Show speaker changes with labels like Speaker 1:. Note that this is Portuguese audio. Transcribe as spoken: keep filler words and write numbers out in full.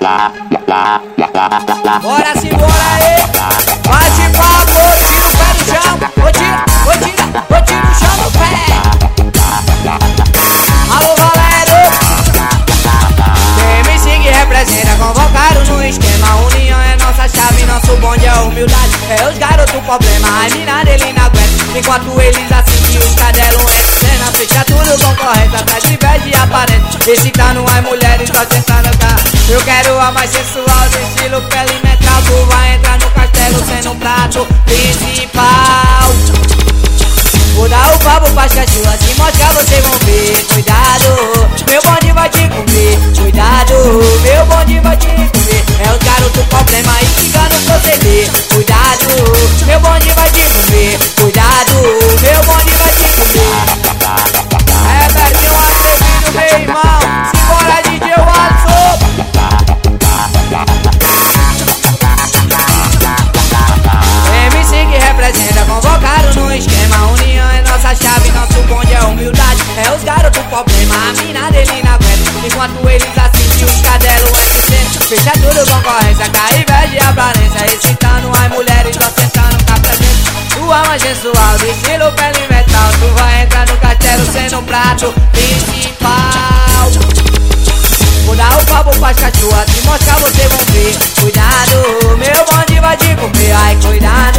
Speaker 1: Bora se bora aí. Bate papo, tira o pé no chão. Vou tirar, vou tirar, vou tirar o chão do pé. Alô Valério. Quem me segue representa, convocaram no esquema. União é nossa chave, nosso bonde é humildade. É os garotos problema, a mina dele na aguenta. Enquanto eles assistem os cadelos em cena. Fecha tudo concorrente, atrás de vez de aparente. Excitando as mulheres, só sentando cá. Eu quero a mais sensual do estilo pele metal. Tu vai entrar no castelo sendo um prato principal. Vou dar o papo pras cachorras, se mostrar vocês vão ver. Cuidado, meu bonde vai te comer. Cuidado, meu bonde vai te comer. É os garotos problema e cigano proceder. Cuidado, meu bonde vai te comer. Cuidado, meu bonde vai te comer. É Betinho atrevido, meu irmão. Simbora D J Watson. M C que representa, convocaram no esquema. União é nossa chave, nosso bonde é humildade. É os garotos problema, a mina dele na aguenta. Enquanto eles assistem os cadelos em cena. Fecha tudo concorrência, cai inveja e aparência. Excitando as mulheres, só sentando cá pra dentro. Tua mais sensual, de estilo pele metal. Tu vai entrar no castelo sendo um prato principal. Vou dar o papo pras cachorras, se mostrar vocês vão ver. Cuidado, meu bonde vai te comer. Ai, cuidado.